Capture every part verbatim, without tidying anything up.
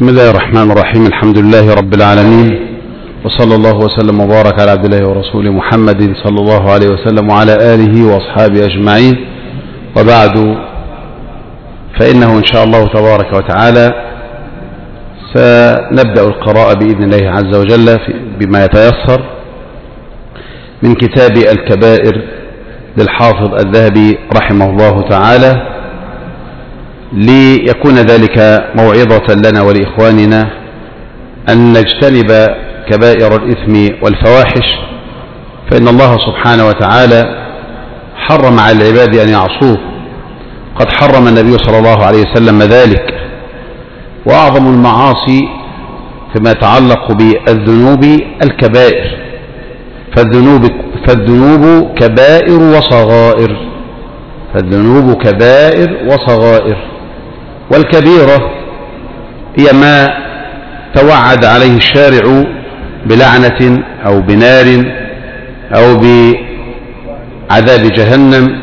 بسم الله الرحمن الرحيم. الحمد لله رب العالمين، وصلى الله وسلم وبارك على عبد الله ورسوله محمد صلى الله عليه وسلم وعلى آله وأصحابه أجمعين، وبعد، فإنه إن شاء الله تبارك وتعالى سنبدأ القراءة بإذن الله عز وجل بما يتيسر من كتاب الكبائر للحافظ الذهبي رحمه الله تعالى، ليكون ذلك موعظة لنا ولإخواننا أن نجتنب كبائر الإثم والفواحش، فإن الله سبحانه وتعالى حرم على العباد أن يعصوه، قد حرم النبي صلى الله عليه وسلم ذلك. وأعظم المعاصي فيما يتعلق بالذنوب الكبائر، فالذنوب, فالذنوب كبائر وصغائر فالذنوب كبائر وصغائر والكبيرة هي ما توعد عليه الشارع بلعنة أو بنار أو بعذاب جهنم،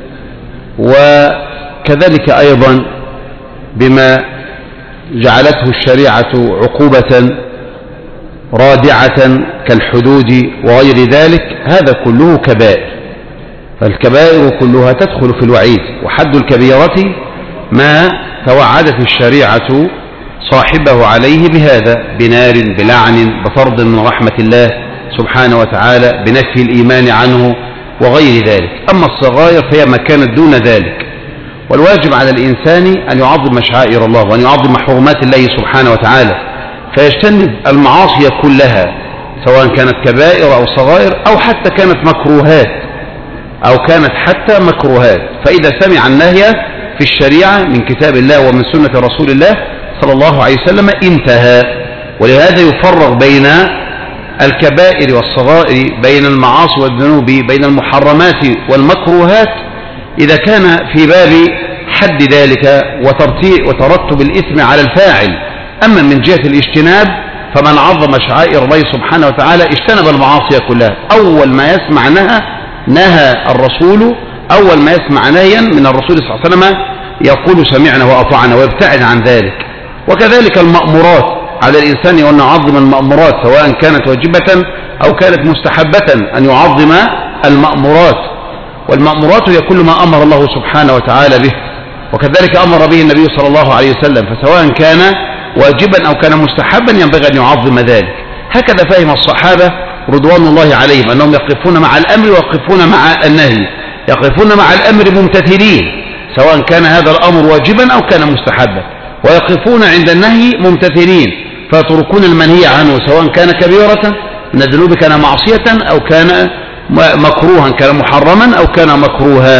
وكذلك أيضا بما جعلته الشريعة عقوبة رادعة كالحدود وغير ذلك، هذا كله كبائر. فالكبائر كلها تدخل في الوعيد، وحد الكبيرة ما توعدت الشريعة صاحبه عليه بهذا، بنار، بلعن، بطرد من رحمة الله سبحانه وتعالى، بنفي الإيمان عنه وغير ذلك. أما الصغائر فهي ما كانت دون ذلك، والواجب على الإنسان أن يعظم شعائر الله وأن يعظم حرمات الله سبحانه وتعالى، فيجتنب المعاصي كلها سواء كانت كبائر أو صغائر أو حتى كانت مكروهات أو كانت حتى مكروهات. فإذا سمع النهي في الشريعة من كتاب الله ومن سنة رسول الله صلى الله عليه وسلم انتهى. ولهذا يفرق بين الكبائر والصغائر، بين المعاصي والذنوب، بين المحرمات والمكروهات، إذا كان في باب حد ذلك وترتب الإثم على الفاعل. أما من جهة الاجتناب فمن عظم شعائر الله سبحانه وتعالى اجتنب المعاصي كلها. أول ما يسمع نهى نهى الرسول، أول ما يسمع نهيا من الرسول صلى الله عليه وسلم يقول سمعنا وأطعنا ويبتعد عن ذلك. وكذلك المأمورات، على الإنسان أن يعظم المأمورات سواء كانت واجبة أو كانت مستحبة، أن يعظم المأمورات. والمأمورات هي كل ما أمر الله سبحانه وتعالى به، وكذلك أمر به النبي صلى الله عليه وسلم، فسواء كان واجبا أو كان مستحبا ينبغي أن يعظم ذلك. هكذا فهم الصحابة رضوان الله عليهم، أنهم يقفون مع الأمر ويقفون مع النهي، يقفون مع الأمر ممتثلين سواء كان هذا الأمر واجبا أو كان مستحبا، ويقفون عند النهي ممتثلين فيتركون المنهي عنه سواء كان كبيرة من الذنوب، كان معصية أو كان مكروها، كان محرما أو كان مكروها.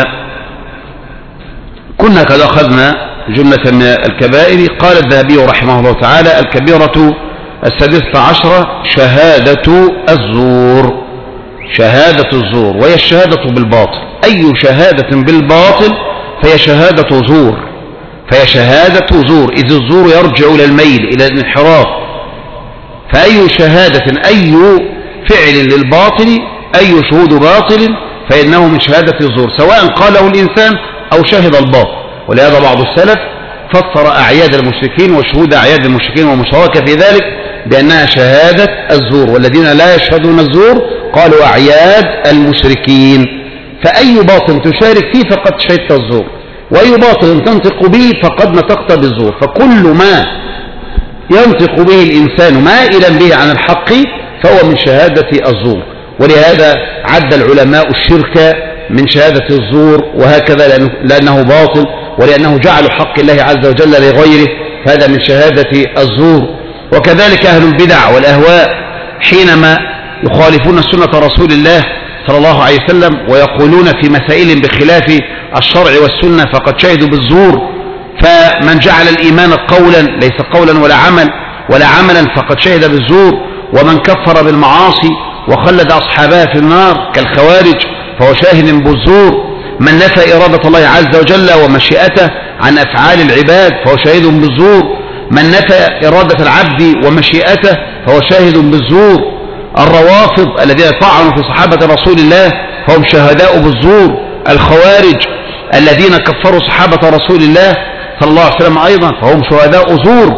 كنا قد أخذنا جملة من الكبائر. قال الذهبي رحمه الله تعالى: الكبيرة السادسة عشرة شهادة الزور. شهادة الزور، وهي الشهادة بالباطل. أي شهادة بالباطل فهي شهادة زور، فهي شهادة زور، إذ الزور يرجع إلى الميل، إلى الانحراف. فأي شهادة، أي فعل للباطل، أي شهود باطل، فإنه من شهادة الزور، سواء قاله الإنسان أو شهد الباطل. ولهذا بعض السلف فسر أعياد المشركين وشهود أعياد المشركين والمشاركة في ذلك بأنها شهادة الزور، والذين لا يشهدون الزور قالوا أعياد المشركين. فأي باطل تشارك فيه فقد شهدت الزور، وأي باطل تنطق به فقد نطقت بالزور. فكل ما ينطق به الإنسان مائلا به عن الحق فهو من شهادة الزور. ولهذا عد العلماء الشرك من شهادة الزور، وهكذا لأنه باطل ولأنه جعل حق الله عز وجل لغيره، فهذا من شهادة الزور. وكذلك أهل البدع والأهواء حينما يخالفون سنة رسول الله صلى الله عليه وسلم ويقولون في مسائل بخلاف الشرع والسنة فقد شهدوا بالزور. فمن جعل الإيمان قولا ليس قولا ولا عمل ولا عملا فقد شهد بالزور. ومن كفر بالمعاصي وخلد أصحابها في النار كالخوارج فهو شاهد بالزور. من نفى إرادة الله عز وجل ومشيئته عن أفعال العباد فهو شاهد بالزور. من نفى إرادة العبد ومشيئته فهو شاهد بالزور. الروافض الذين طعنوا في صحابة رسول الله فهم شهداء بالزور. الخوارج الذين كفروا صحابة رسول الله صلى الله عليه وسلم أيضا فهم شهداء زور.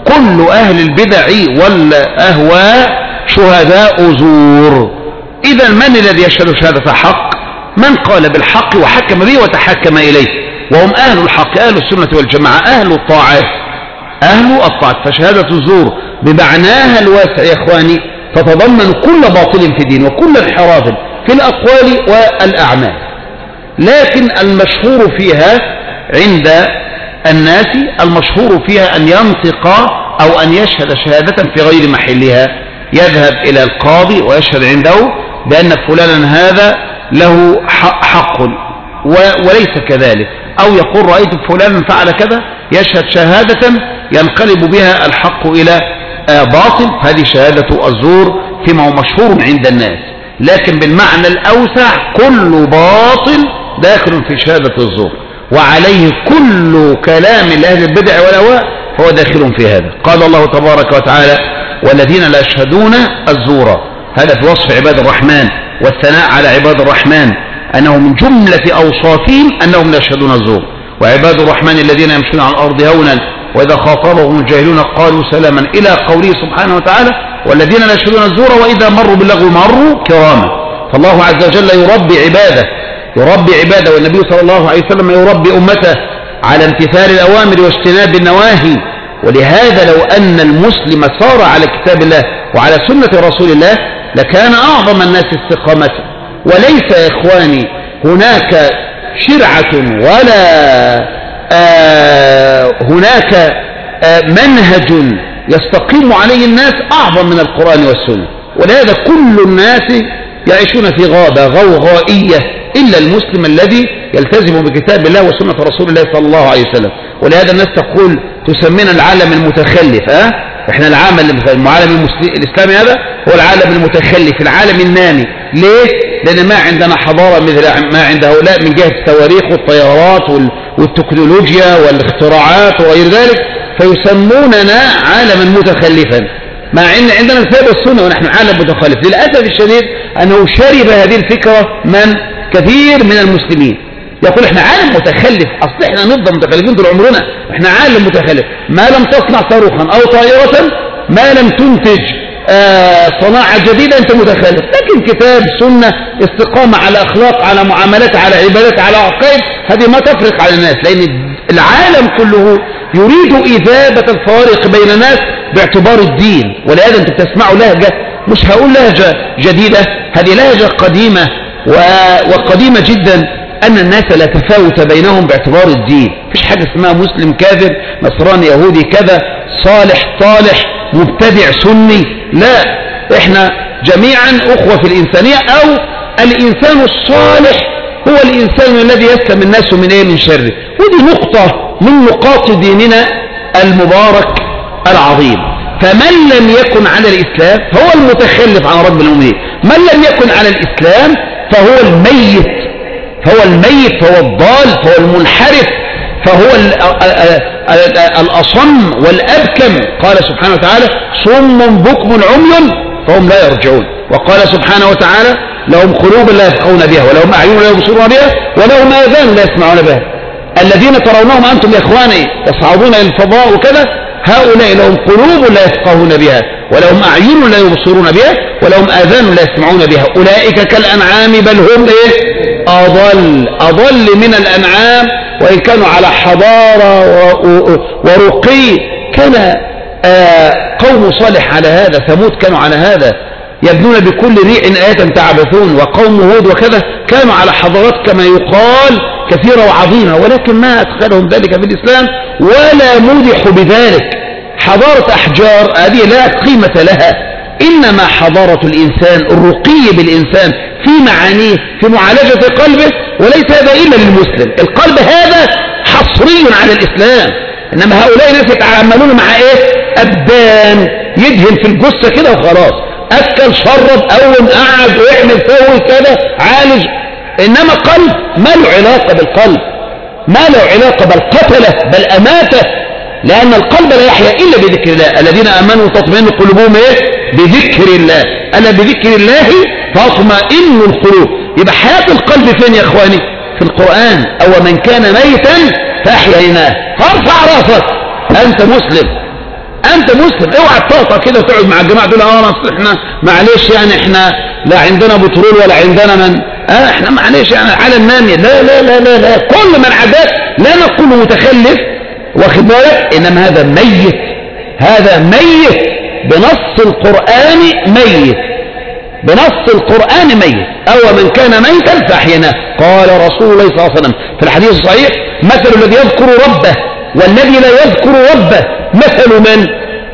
كل أهل البدع والأهواء شهداء زور. إذا من الذي يشهد شهادة حق؟ من قال بالحق وحكم به وتحكم إليه، وهم أهل الحق، أهل السنة والجماعة، أهل الطاعات، أهل الطاعات. فشهادة الزور بمعناها الواسع يا إخواني تتضمن كل باطل في الدين وكل انحراف في الأقوال والأعمال، لكن المشهور فيها عند الناس المشهور فيها أن ينطق أو أن يشهد شهادة في غير محلها، يذهب إلى القاضي ويشهد عنده بأن فلانا هذا له حق وليس كذلك، أو يقول رأيت فلانا فعل كذا، يشهد شهادة ينقلب بها الحق إلى باطل، هذه شهادة الزور فيما هو مشهور عند الناس. لكن بالمعنى الأوسع كل باطل داخل في شهادة الزور، وعليه كل كلام لأهل البدع والأهواء هو داخل في هذا. قال الله تبارك وتعالى والذين لا يشهدون الزور، هذا في وصف عباد الرحمن والثناء على عباد الرحمن أنه من جملة أوصافهم أنهم لا يشهدون الزور. وعباد الرحمن الذين يمشون على الأرض هونا وإذا خاطبهم الجاهلون قالوا سلاما إلى قوله سبحانه وتعالى والذين لا يشهدون الزور وإذا مروا باللغو مروا كراما. فالله عز وجل يربي عباده يربي عباده والنبي صلى الله عليه وسلم يربي أمته على امتثال الأوامر واجتناب النواهي. ولهذا لو أن المسلم صار على كتاب الله وعلى سنة رسول الله لكان أعظم الناس استقامة. وليس يا إخواني هناك شرعة ولا آه هناك آه منهج يستقيم عليه الناس أعظم من القرآن والسنة. ولهذا كل الناس يعيشون في غابة غوغائية إلا المسلم الذي يلتزم بكتاب الله وسنة رسول الله صلى الله عليه وسلم. ولهذا الناس تقول تسمينا العالم المتخلف. ها؟ احنا العالم العالم الإسلامي هذا هو العالم المتخلف، العالم النامي. ليه؟ لأن ما عندنا حضارة مثل ما عند هؤلاء من جهة الصواريخ والطيارات والتكنولوجيا والاختراعات وغير ذلك، فيسموننا عالما متخلفا، مع ان عندنا الكتاب والسنة ونحن عالم متخلف. للأسف الشديد أنه شرب هذه الفكرة من كثير من المسلمين، يقول احنا عالم متخلف، اصل احنا نفضل متخلفين طول عمرنا، احنا عالم متخلف، ما لم تصنع صاروخا او طائرة، ما لم تنتج آه صناعة جديدة انت متخلف. لكن كتاب سنة استقامة على اخلاق على معاملات على عبادات على عقائد، هذه ما تفرق على الناس، لان العالم كله يريد إذابة الفوارق بين الناس باعتبار الدين. ولهذا انت بتسمعوا لهجة، مش هقول لهجة جديدة، هذه لهجة قديمة وقديمة جدا، أن الناس لا تفاوت بينهم باعتبار الدين. مفيش حاجة اسمها مسلم كافر، نصراني يهودي كذا، صالح طالح مبتدع سني، لا، احنا جميعا أخوة في الإنسانية، أو الإنسان الصالح هو الإنسان الذي يسلم الناس من ايه؟ من شره. ودي نقطة من نقاط ديننا المبارك العظيم. فمن لم يكن على الإسلام فهو المتخلف عن رب العالمين، من لم يكن على الإسلام فهو الميت، فهو الميت، فهو الضال، فهو المنحرف، فهو الأصم والأبكم. قال سبحانه وتعالى صم بكم عمي فهم لا يرجعون. وقال سبحانه وتعالى لهم قلوب لا يفقهون بها ولهم أعين لا يبصرون بها ولهم آذان لا يسمعون بها. الذين ترونهم أنتم يا إخواني يصعدون إلى الفضاء وكذا، هؤلاء لهم قلوب لا يفقهون بها ولهم أعين لا يبصرون بها ولهم آذان لا يسمعون بها أولئك كالأنعام بل هم إيه؟ أضل أضل من الأنعام. وإن كانوا على حضارة ورقي، كان قوم صالح على هذا، ثمود كانوا على هذا، يبنون بكل ريع آية تعبثون، وقوم هود وكذا كانوا على حضارات كما يقال كثيرة وعظيمة، ولكن ما أدخلهم ذلك في الإسلام ولا مدح بذلك. حضارة أحجار هذه لا قيمة لها، إنما حضارة الإنسان الرقي بالإنسان في معانيه في معالجة قلبه، وليس هذا إلا للمسلم. القلب هذا حصري على الإسلام، إنما هؤلاء ناس يتعاملون مع إيه؟ أبدان، يدهن في الجثة كده وخلاص، أكل شرب قوم قعد ويعمل سوي كذا عالج، إنما قلب ما له علاقة بالقلب، ما له علاقة بل قتله بل أماته، لأن القلب لا يحيا إلا بذكر الله. الذين آمنوا تطمئن قلوبهم إيه؟ بذكر الله، ألا بذكر الله تطمئن القلوب. يبقى حياة القلب فين يا إخواني؟ في القرآن. أو من كان ميتا فأحييناه. فارفع راسك، أنت مسلم، انت مسلم، اوعى تطاطا كده وتقعد مع الجماعه تقول اه اصل احنا معلش يعني احنا لا عندنا بترول ولا عندنا من اه احنا معلش يعني على الناميه. لا لا لا لا لا كل من عداك لا نقول متخلف واخد بالك، انما هذا ميت، هذا ميت بنص القرآن، ميت بنص القرآن ميت. أو من كان ميتا فأحييناه. قال رسول الله صلى الله عليه وسلم في الحديث الصحيح مثل الذي يذكر ربه والذي لا يذكر ربه مثل من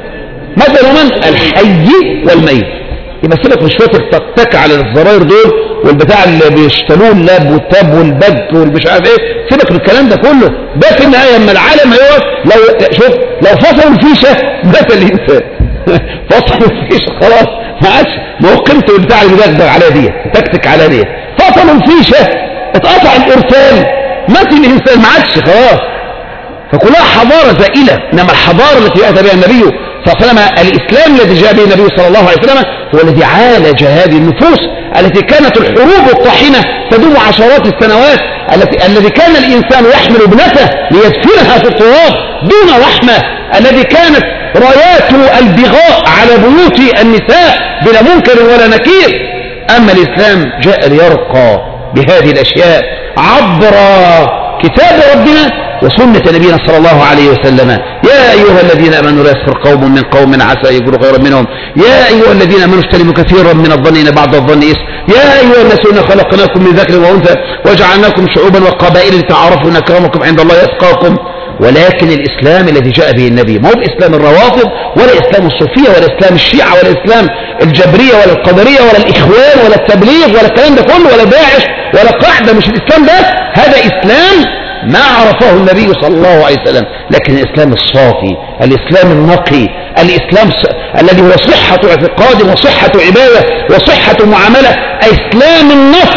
مثل من الحي والميت. يبقى سيبك من شويه التك على الزراير دول والبتاع اللي بيشتروه اللاب والتاب والبج والمش عارف ايه، سيبك من الكلام ده كله. ده في النهايه اما العالم هيقف لو شوف لو فصلوا الفيشه مات الانسان فصلوا الفيشه خلاص ما عادش، ما هو قيمته البتاع اللي بيدغدغ عليها دي تكتك عليها دي، فصلوا الفيشه اتقطع الارسال مات الانسان ما عادش خلاص. فكلها حضاره زائله، انما الحضاره التي اتى بها النبي صلى الله عليه وسلم، الاسلام الذي جاء به النبي صلى الله عليه وسلم هو الذي عالج هذه النفوس التي كانت الحروب الطاحنه تدوم عشرات السنوات، التي الذي كان الانسان يحمل ابنته ليدفنها في التراب دون رحمه، الذي كانت رايات البغاء على بيوت النساء بلا منكر ولا نكير. اما الاسلام جاء ليرقى بهذه الاشياء عبر كتاب ربنا وسنة نبينا صلى الله عليه وسلم. يا أيها الذين آمنوا لا يسخر قوم من قوم عسى يكونوا خيرا منهم، يا أيها الذين آمنوا اجتنبوا كثيرا من الظن إن بعض الظن إثم، يا أيها الناس إنا خلقناكم من ذكر وأنثى وجعلناكم شعوبا وقبائل لتعارفوا إن أكرمكم عند الله يتقاكم. ولكن الإسلام الذي جاء به النبي ما هو بإسلام الروافض ولا إسلام الصوفية ولا إسلام الشيعة ولا إسلام الجبرية ولا القدرية ولا الإخوان ولا التبليغ ولا الكلام ده كله ولا داعش ولا قاعدة. مش الإسلام ده، هذا إسلام ما عرفه النبي صلى الله عليه وسلم، لكن الإسلام الصافي، الإسلام النقي، الإسلام الذي هو صحة اعتقاد وصحة عبادة وصحة معاملة، إسلام النص،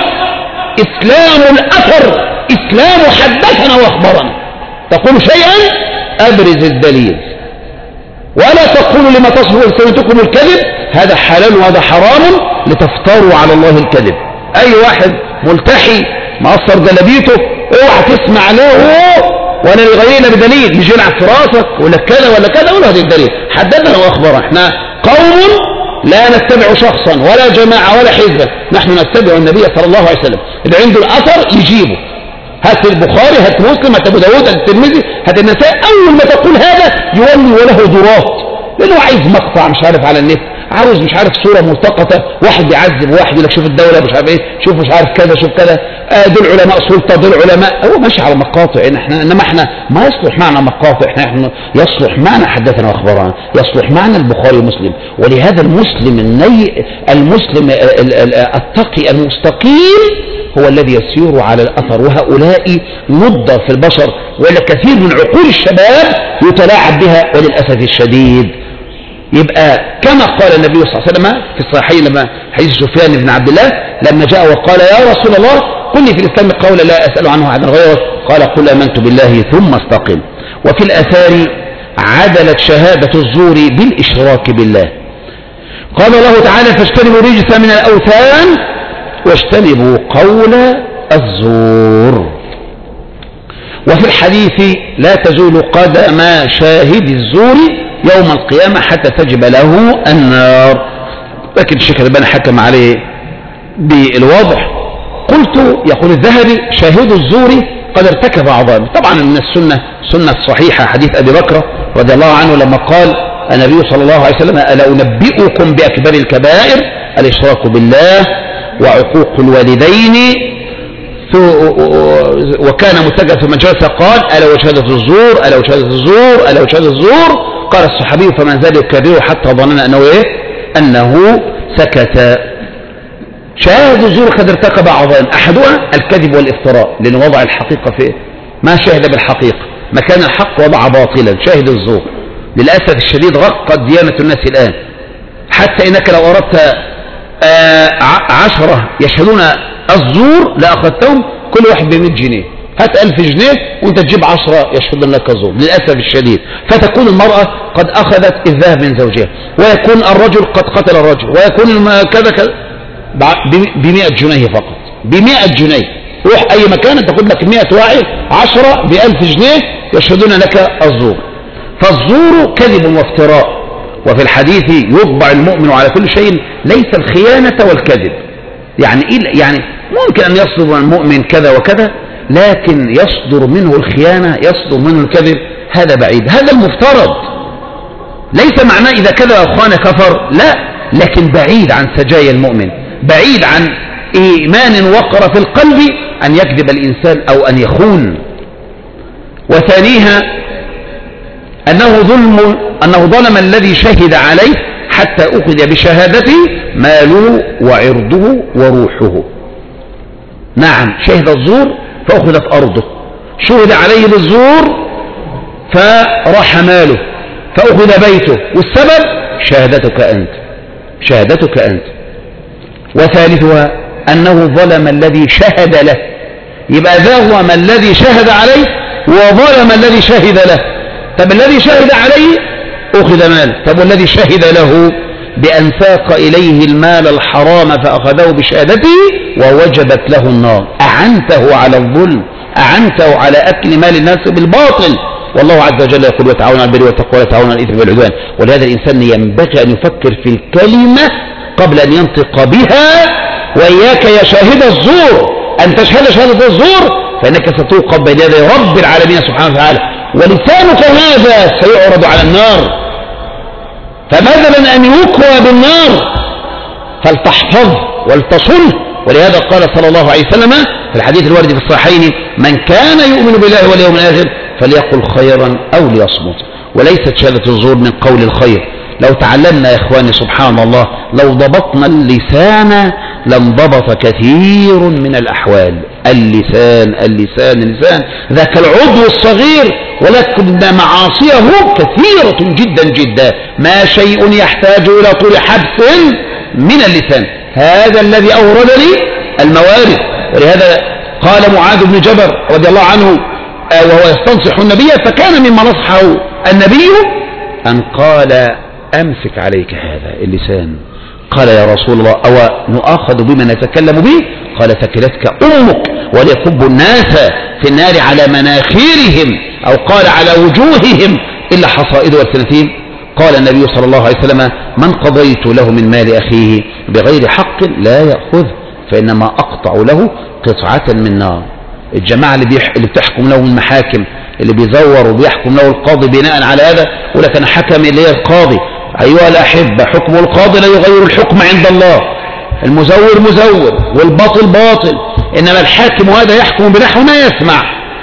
إسلام الأثر، إسلام حدثنا وأخبرنا. تقول شيئا أبرز الدليل، ولا تقولوا لما تصف ألسنتكم الكذب هذا حلال وهذا حرام لتفتروا على الله الكذب. أي واحد ملتحي مقصر جلبيته اوعى تسمع له ولا لغيرنا بدليل، يجي يلعب في راسك ولا كذا ولا كذا ولا هذا الدليل. حدثنا واخبرنا، احنا قوم لا نتبع شخصا ولا جماعه ولا حزبا، نحن نتبع النبي صلى الله عليه وسلم. اللي عنده الاثر يجيبه، هات البخاري هات مسلم هات ابو داود هات الترمذي هات النسائي. اول ما تقول هذا يولي وله ضرات، لانه عايز مقطع مش عارف على النت، عاوز مش عارف صوره ملتقطه، واحد بيعذب واحد يقول لك شوف الدوله مش عارف ايه، شوف مش عارف كذا شوف كذا، آه دول علماء سلطه دول علماء، هو ماشي على مقاطع. إن احنا انما احنا ما يصلح معنا مقاطع، احنا, احنا يصلح معنا حدثنا واخبرنا، يصلح معنا البخاري ومسلم. ولهذا المسلم الني المسلم التقي المستقيم هو الذي يسير على الاثر، وهؤلاء ندر في البشر، ولا كثير من عقول الشباب يتلاعب بها وللاسف الشديد. يبقى كما قال النبي صلى الله عليه وسلم في الصحيحين لما حديث سفيان بن عبد الله لما جاء وقال يا رسول الله قل لي في الاسلام قولا لا اسال عنه احدا غيرك، قال قل امنت بالله ثم استقم. وفي الاثار عدلت شهاده الزور بالاشراك بالله. قال الله تعالى فاجتنبوا الرجس من الاوثان واجتنبوا قول الزور. وفي الحديث لا تزول قدم شاهد الزور يوم القيامة حتى تجب له النار. لكن الشيخ الألباني حكم عليه بالوضع. قلت يقول الذهبي شاهد الزور قد ارتكب عظام. طبعا من السنة سنة صحيحة حديث أبي بكر رضي الله عنه لما قال النبي صلى الله عليه وسلم ألا أنبئكم بأكبر الكبائر الإشراك بالله وعقوق الوالدين، وكان متجه في مجلسه قال ألا وشهادة الزور ألا وشهادة الزور ألا وشهادة الزور. قال الصحابي فمن زال يكرره حتى ظننا أنه إيه؟ أنه سكت. شاهد الزور قد ارتكب عظائم، أحدها الكذب والافتراء، لأن وضع الحقيقة في ما شهد بالحقيقة، مكان الحق وضع باطلا. شاهد الزور للأسف الشديد غطت ديانة الناس الآن، حتى إنك لو أردت آه عشرة يشهدون الزور لأخذتهم كل واحد بمئة جنيه، هات ألف جنيه وانت تجيب عشرة يشهدون لك الزور للأسف الشديد. فتكون المرأة قد أخذت الذهب من زوجها، ويكون الرجل قد قتل الرجل، ويكون كذا كذا بمئة جنيه فقط، بمئة جنيه. روح أي مكان تاخد لك مئة واحد عشرة بألف جنيه يشهدون لك الزور. فالزور كذب وافتراء. وفي الحديث يطبع المؤمن على كل شيء ليس الخيانة والكذب. يعني إيه؟ يعني ممكن أن يصدر المؤمن كذا وكذا، لكن يصدر منه الخيانة، يصدر منه الكذب، هذا بعيد. هذا المفترض، ليس معناه إذا كذب أو خان كفر، لا، لكن بعيد عن سجايا المؤمن، بعيد عن إيمان وقر في القلب أن يكذب الإنسان أو أن يخون. وثانيها أنه ظلم أنه ظلم الذي شهد عليه حتى أخذ بشهادته ماله وعرضه وروحه. نعم، شهد الزور فأخذت أرضه، شهد عليه بالزور فراح ماله فأخذ بيته، والسبب شهادتك أنت، شهادتك أنت. وثالثها أنه ظلم الذي شهد له، يبقى ذا هو من الذي شهد عليه وظلم الذي شهد له. طب الذي شهد عليه أخذ ماله، طب والذي شهد له بأن ساق إليه المال الحرام فأخذه بشهادته ووجبت له النار، أعنته على الظلم، أعنته على أكل مال الناس بالباطل. والله عز وجل يقول وتعاونوا على البر والتقوى ولا تعاونوا على الإثم والعدوان. ولهذا الإنسان ينبغي أن يفكر في الكلمة قبل أن ينطق بها. وإياك يا شاهد الزور أن تشهد شهادة الزور، فإنك ستوقف بين يدي رب العالمين سبحانه وتعالى، ولسانك هذا سيعرض على النار، فماذا من أن يكوى بالنار؟ فلتحفظ ولتصل. ولهذا قال صلى الله عليه وسلم في الحديث الوارد في الصحيحين: من كان يؤمن بالله واليوم الآخر فليقل خيرا أو ليصمت. وليست شهادة الزور من قول الخير. لو تعلمنا يا إخواني سبحان الله، لو ضبطنا اللسان لانضبط كثير من الأحوال. اللسان اللسان اللسان ذاك العضو الصغير، ولكن معاصيه كثيرة جدا جدا، ما شيء يحتاج إلى طول حبس من اللسان. هذا الذي أورد لي الموارد. ولهذا قال معاذ بن جبل رضي الله عنه وهو يستنصح النبي، فكان مما نصحه النبي أن قال: أمسك عليك هذا اللسان. قال: يا رسول الله أو نؤاخذ بما نتكلم به؟ قال: ثكلتك أمك وليكب الناس في النار على مناخيرهم، أو قال على وجوههم إلا حصائد ألسنتهم. قال النبي صلى الله عليه وسلم: من قضيت له من مال أخيه بغير حق لا يأخذ، فإنما أقطع له قطعة من نار. الجماعة اللي, بيح... اللي بتحكم له المحاكم، اللي بيزور وبيحكم له القاضي بناء على هذا، يقول لك أنا حكم إليه القاضي. أيها الأحبة، حكم القاضي لا يغير الحكم عند الله. المزور مزور والباطل باطل، إنما الحاكم هذا يحكم بنحو ما يسمع،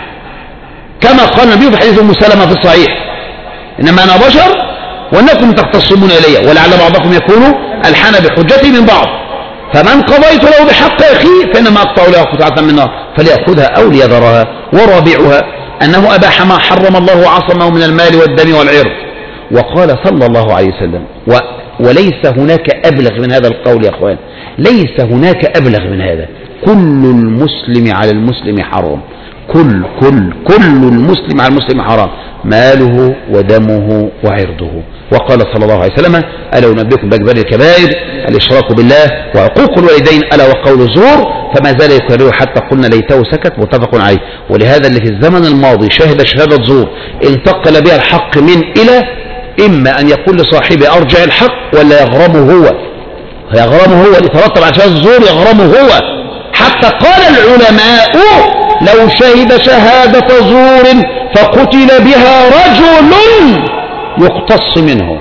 كما قال النبي في حديث أم سلمة في الصحيح: إنما أنا بشر وأنكم تختصمون إلي ولعل بعضكم يكون ألحن بحجتي من بعض، فمن قضيت له بحق أخيه فإنما أقطع له قطعة من نار فليأخذها أو ليذرها. ورابعها أنه أباح ما حرم الله وعصمه من المال والدم والعرض. وقال صلى الله عليه وسلم: و وليس هناك أبلغ من هذا القول يا أخوان، ليس هناك أبلغ من هذا. كل المسلم على المسلم حرام، كل كل كل المسلم على المسلم حرام، ماله ودمه وعرضه. وقال صلى الله عليه وسلم: ألا أنبئكم بأكبر الكبائر الإشراك بالله وعقوق الوالدين ألا وقول الزور، فما زال يكرره حتى قلنا ليته سكت. متفق عليه. ولهذا اللي في الزمن الماضي شهد شهادة زور انتقل بها الحق من إلى، إما أن يقول لصاحبه أرجع الحق، ولا يغرمه هو، يغرمه هو اللي ترتب على شهادة الزور، يغرمه هو. حتى قال العلماء: لو شهد شهادة زور فقتل بها رجل يقتص منه،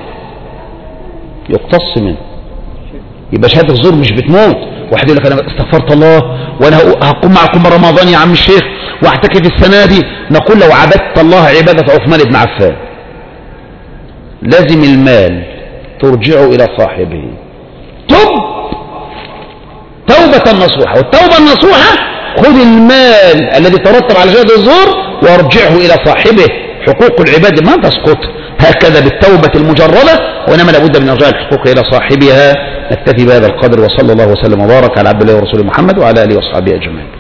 يقتص منه. يبقى شهادة الزور مش بتموت. واحد يقول لك: أنا استغفرت الله وأنا هقوم معكم رمضان يا عم الشيخ واعتكف السنة دي. نقول: لو عبدت الله عبادة عثمان بن عفان لازم المال ترجعه إلى صاحبه. تب توبة نصوحة، والتوبة النصوحة خذ المال الذي ترتب على شهادة الزور وارجعه إلى صاحبه. حقوق العباد ما تسقط هكذا بالتوبة المجردة، وإنما لابد من إرجاع الحقوق إلى صاحبها. نكتفي بهذا القدر، وصلى الله وسلم وبارك على عبد الله ورسوله محمد وعلى آله وصحبه أجمعين.